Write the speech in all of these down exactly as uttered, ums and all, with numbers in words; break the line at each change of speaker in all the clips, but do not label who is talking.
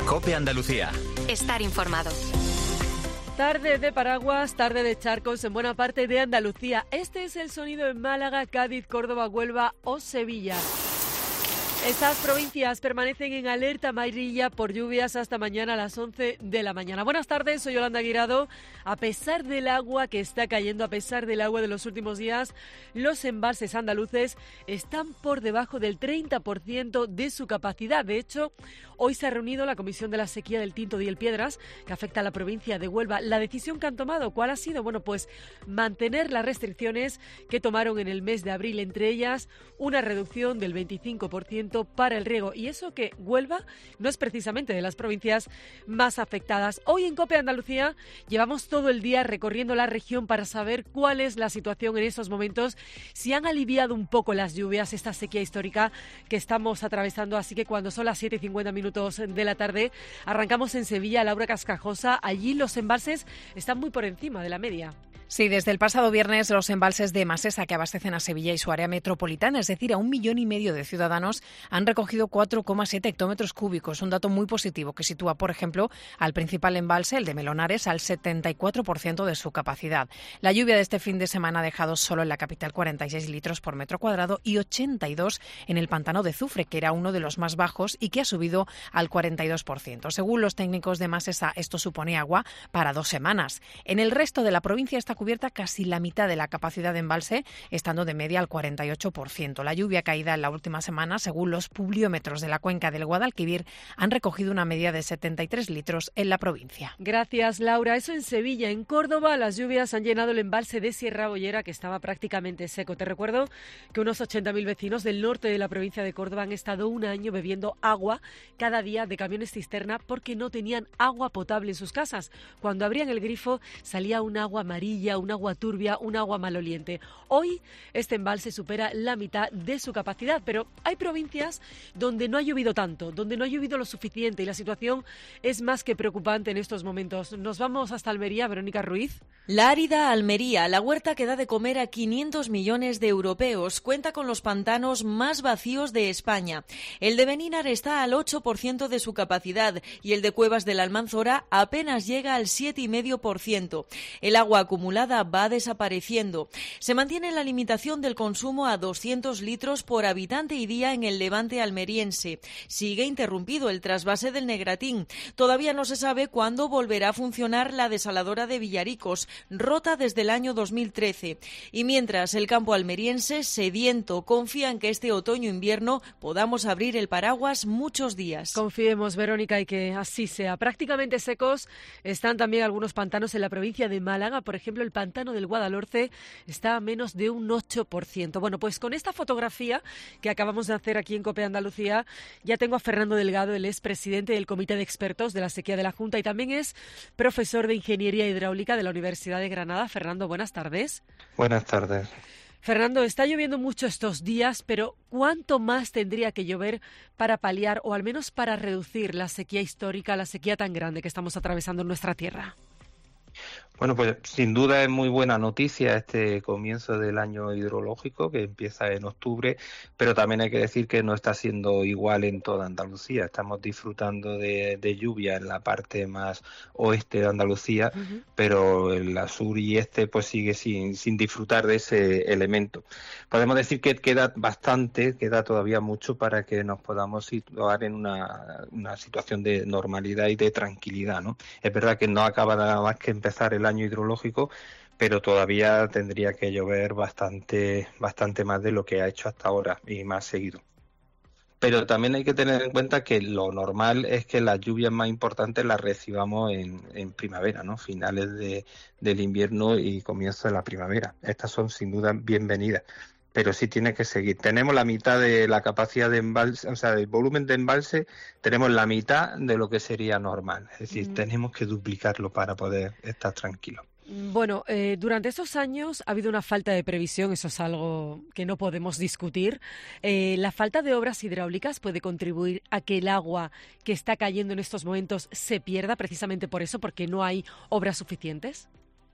COPE Andalucía.
Estar informado.
Tarde de paraguas, tarde de charcos en buena parte de Andalucía. Este es el sonido en Málaga, Cádiz, Córdoba, Huelva o Sevilla. Estas provincias permanecen en alerta amarilla por lluvias hasta mañana a las once de la mañana. Buenas tardes, soy Yolanda Guirado. A pesar del agua que está cayendo, a pesar del agua de los últimos días, los embalses andaluces están por debajo del treinta por ciento de su capacidad. De hecho, hoy se ha reunido la Comisión de la Sequía del Tinto y el Piedras, que afecta a la provincia de Huelva. La decisión que han tomado, ¿cuál ha sido? Bueno, pues mantener las restricciones que tomaron en el mes de abril, entre ellas una reducción del veinticinco por ciento para el riego. Y eso que Huelva no es precisamente de las provincias más afectadas. Hoy en COPE Andalucía llevamos todo el día recorriendo la región para saber cuál es la situación en estos momentos, si han aliviado un poco las lluvias, esta sequía histórica que estamos atravesando. Así que cuando son las siete y cincuenta minutos de la tarde, arrancamos en Sevilla, Laura Cascajosa. Allí los embalses están muy por encima de la media.
Sí, desde el pasado viernes los embalses de Masesa, que abastecen a Sevilla y su área metropolitana, es decir, a un millón y medio de ciudadanos, han recogido cuatro coma siete hectómetros cúbicos, un dato muy positivo que sitúa, por ejemplo, al principal embalse, el de Melonares, al setenta y cuatro por ciento de su capacidad. La lluvia de este fin de semana ha dejado solo en la capital cuarenta y seis litros por metro cuadrado y ochenta y dos en el pantano de Zufre, que era uno de los más bajos y que ha subido al cuarenta y dos por ciento. Según los técnicos de Masesa, esto supone agua para dos semanas. En el resto de la provincia está cubierta casi la mitad de la capacidad de embalse, estando de media al cuarenta y ocho por ciento. La lluvia caída en la última semana, según los pluviómetros de la cuenca del Guadalquivir, han recogido una media de setenta y tres litros en la provincia.
Gracias, Laura. Eso en Sevilla. En Córdoba, las lluvias han llenado el embalse de Sierra Bollera, que estaba prácticamente seco. Te recuerdo que unos ochenta mil vecinos del norte de la provincia de Córdoba han estado un año bebiendo agua cada día de camiones cisterna porque no tenían agua potable en sus casas. Cuando abrían el grifo salía un agua amarilla, un agua turbia, un agua maloliente. Hoy este embalse supera la mitad de su capacidad, pero hay provincias donde no ha llovido tanto, donde no ha llovido lo suficiente y la situación es más que preocupante en estos momentos. Nos vamos hasta Almería, Verónica Ruiz.
La árida Almería, la huerta que da de comer a quinientos millones de europeos, cuenta con los pantanos más vacíos de España. El de Benínar está al ocho por ciento de su capacidad y el de Cuevas de la Almanzora apenas llega al siete coma cinco por ciento. El agua acumulada va desapareciendo. Se mantiene la limitación del consumo a doscientos litros por habitante y día en el levante almeriense. Sigue interrumpido el trasvase del Negratín. Todavía no se sabe cuándo volverá a funcionar la desaladora de Villaricos, rota desde el año dos mil trece. Y mientras el campo almeriense, sediento, confía en que este otoño-invierno podamos abrir el paraguas muchos días.
Confiemos, Verónica, y que así sea. Prácticamente secos están también algunos pantanos en la provincia de Málaga. Por ejemplo, el pantano del Guadalhorce está a menos de un ocho por ciento. Bueno, pues con esta fotografía que acabamos de hacer aquí en COPE Andalucía, ya tengo a Fernando Delgado. Él es presidente del Comité de Expertos de la Sequía de la Junta y también es profesor de Ingeniería Hidráulica de la Universidad de Granada. Fernando, buenas tardes.
Buenas tardes.
Fernando, está lloviendo mucho estos días, pero ¿cuánto más tendría que llover para paliar o al menos para reducir la sequía histórica, la sequía tan grande que estamos atravesando en nuestra tierra?
Bueno, pues sin duda es muy buena noticia este comienzo del año hidrológico que empieza en octubre, pero también hay que decir que no está siendo igual en toda Andalucía. Estamos disfrutando de, de lluvia en la parte más oeste de Andalucía, uh-huh. pero en la sur y este pues sigue sin, sin disfrutar de ese elemento. Podemos decir que queda bastante, queda todavía mucho para que nos podamos situar en una, una situación de normalidad y de tranquilidad, ¿no? Es verdad que no acaba nada más que empezar el año hidrológico, pero todavía tendría que llover bastante bastante más de lo que ha hecho hasta ahora y más seguido. Pero también hay que tener en cuenta que lo normal es que las lluvias más importantes las recibamos en, en primavera, ¿no? Finales de, del invierno y comienzo de la primavera. Estas son sin duda bienvenidas, pero sí tiene que seguir. Tenemos la mitad de la capacidad de embalse, o sea, del volumen de embalse, tenemos la mitad de lo que sería normal. Es decir, mm. tenemos que duplicarlo para poder estar tranquilos.
Bueno, eh, durante estos años ha habido una falta de previsión, eso es algo que no podemos discutir. Eh, ¿La falta de obras hidráulicas puede contribuir a que el agua que está cayendo en estos momentos se pierda precisamente por eso, porque no hay obras suficientes?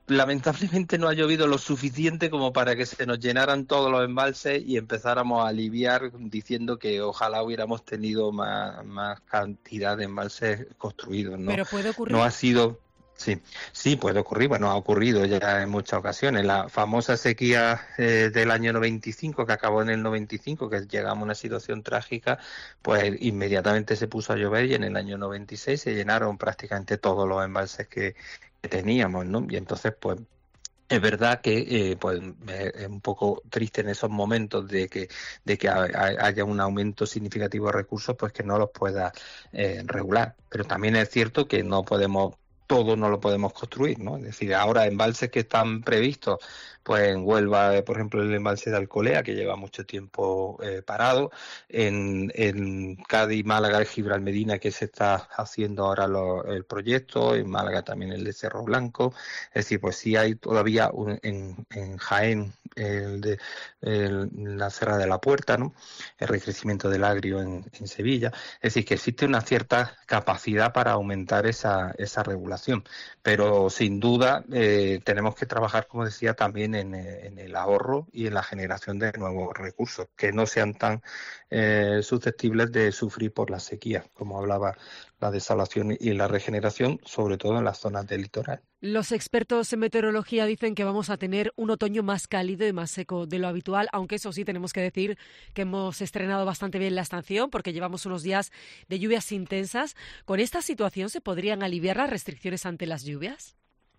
lamentablemente no ha llovido lo suficiente como para que se nos llenaran todos los embalses y empezáramos a aliviar diciendo que ojalá hubiéramos tenido más, más cantidad de embalses construidos, ¿no?
Pero puede ocurrir.
No ha sido... Sí, sí, puede ocurrir, bueno, ha ocurrido ya en muchas ocasiones. La famosa sequía eh, del año noventa y cinco, que acabó en el noventa y cinco, que llegamos a una situación trágica, pues inmediatamente se puso a llover y en el año noventa y seis se llenaron prácticamente todos los embalses que, que teníamos, ¿no? Y entonces, pues, es verdad que eh, pues es un poco triste en esos momentos de que de que haya un aumento significativo de recursos, pues que no los pueda eh, regular. Pero también es cierto que no podemos todo no lo podemos construir, ¿no? Es decir, ahora embalses que están previstos, pues en Huelva, por ejemplo, el embalse de Alcolea, que lleva mucho tiempo eh, parado, en, en Cádiz, Málaga, el Gibralmedina, que se está haciendo ahora lo, el proyecto, en Málaga también el de Cerro Blanco, es decir, pues sí hay todavía un, en, en Jaén el de el, la Serra de la Puerta, ¿no? El recrecimiento del Agrio en, en Sevilla, es decir, que existe una cierta capacidad para aumentar esa, esa regulación, pero sin duda eh, tenemos que trabajar, como decía, también En, en el ahorro y en la generación de nuevos recursos, que no sean tan eh, susceptibles de sufrir por la sequía, como hablaba la desalación y la regeneración, sobre todo en las zonas del litoral.
Los expertos en meteorología dicen que vamos a tener un otoño más cálido y más seco de lo habitual, aunque eso sí tenemos que decir que hemos estrenado bastante bien la estación porque llevamos unos días de lluvias intensas. ¿Con esta situación se podrían aliviar las restricciones ante las lluvias?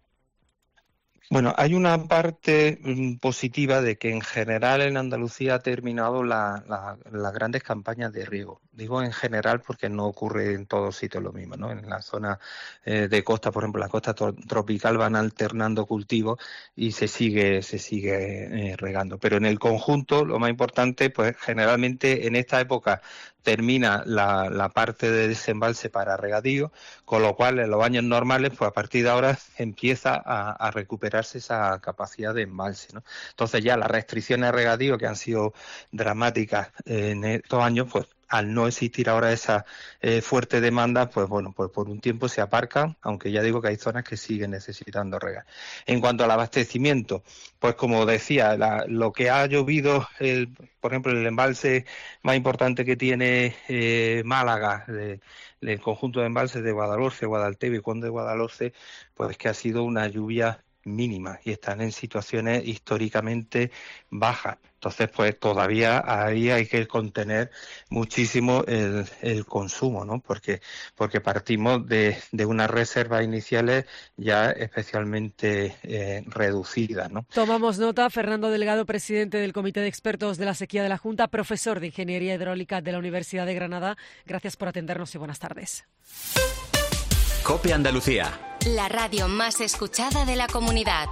Bueno, hay una parte mm, positiva de que en general en Andalucía ha terminado la, la, las grandes campañas de riego. Digo en general porque no ocurre en todos sitios lo mismo, ¿no? En la zona eh, de costa, por ejemplo, la costa tropical van alternando cultivos y se sigue se sigue eh, regando. Pero en el conjunto, lo más importante, pues generalmente en esta época termina la, la parte de desembalse para regadío, con lo cual en los años normales, pues a partir de ahora empieza a, a recuperarse esa capacidad de embalse, ¿no? Entonces ya las restricciones a regadío que han sido dramáticas en estos años, pues al no existir ahora esa eh, fuerte demanda, pues bueno, pues por un tiempo se aparcan, aunque ya digo que hay zonas que siguen necesitando regar. En cuanto al abastecimiento, pues como decía, la, lo que ha llovido, el, por ejemplo, el embalse más importante que tiene eh, Málaga, de, el conjunto de embalses de Guadalhorce, Guadalteo y Conde de Guadalhorce, pues que ha sido una lluvia mínima y están en situaciones históricamente bajas. Entonces, pues todavía ahí hay que contener muchísimo el, el consumo, ¿no? Porque porque partimos de, de unas reservas iniciales ya especialmente eh, reducidas, ¿no?
Tomamos nota. Fernando Delgado, presidente del Comité de Expertos de la Sequía de la Junta, profesor de Ingeniería Hidráulica de la Universidad de Granada. Gracias por atendernos y buenas tardes.
COPE Andalucía.
La radio más escuchada de la comunidad.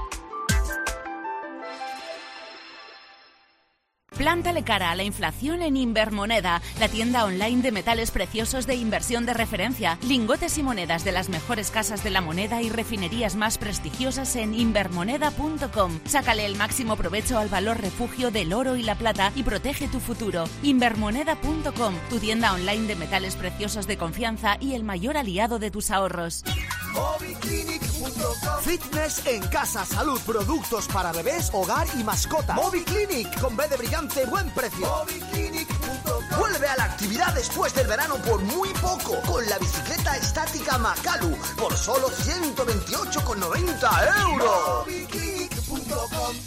Plántale cara a la inflación en Invermoneda, la tienda online de metales preciosos de inversión de referencia. Lingotes y monedas de las mejores casas de la moneda y refinerías más prestigiosas en invermoneda punto com. Sácale el máximo provecho al valor refugio del oro y la plata y protege tu futuro. Invermoneda punto com, tu tienda online de metales preciosos de confianza y el mayor aliado de tus ahorros.
Moviclinic punto com. Fitness en casa, salud, productos para bebés, hogar y mascota. Moviclinic con B de brillante, buen precio. Moviclinic punto com. Vuelve a la actividad después del verano por muy poco con la bicicleta estática Makalu por solo ciento veintiocho con noventa euros. Moviclinic punto com.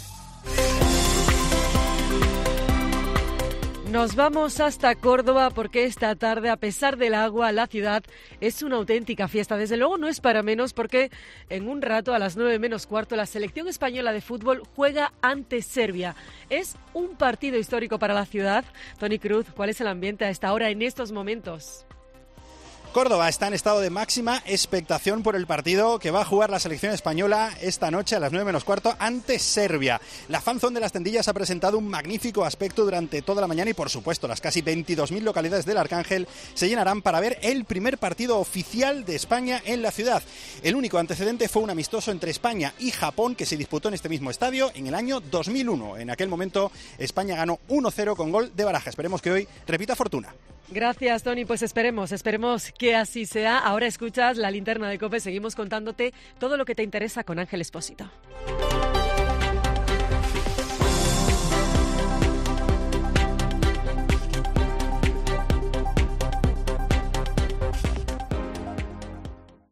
Nos vamos hasta Córdoba porque esta tarde, a pesar del agua, la ciudad es una auténtica fiesta. Desde luego no es para menos porque en un rato, a las nueve menos cuarto, la selección española de fútbol juega ante Serbia. Es un partido histórico para la ciudad. Toni Cruz, ¿cuál es el ambiente a esta hora, en estos momentos?
Córdoba está en estado de máxima expectación por el partido que va a jugar la selección española esta noche a las nueve menos cuarto ante Serbia. La fanzone de las Tendillas ha presentado un magnífico aspecto durante toda la mañana y, por supuesto, las casi veintidós mil localidades del Arcángel se llenarán para ver el primer partido oficial de España en la ciudad. El único antecedente fue un amistoso entre España y Japón que se disputó en este mismo estadio en el año dos mil uno. En aquel momento España ganó uno cero con gol de Baraja. Esperemos que hoy repita fortuna.
Gracias, Toni. Pues esperemos, esperemos Que así sea. Ahora escuchas la linterna de COPE. Seguimos contándote todo lo que te interesa con Ángel Expósito.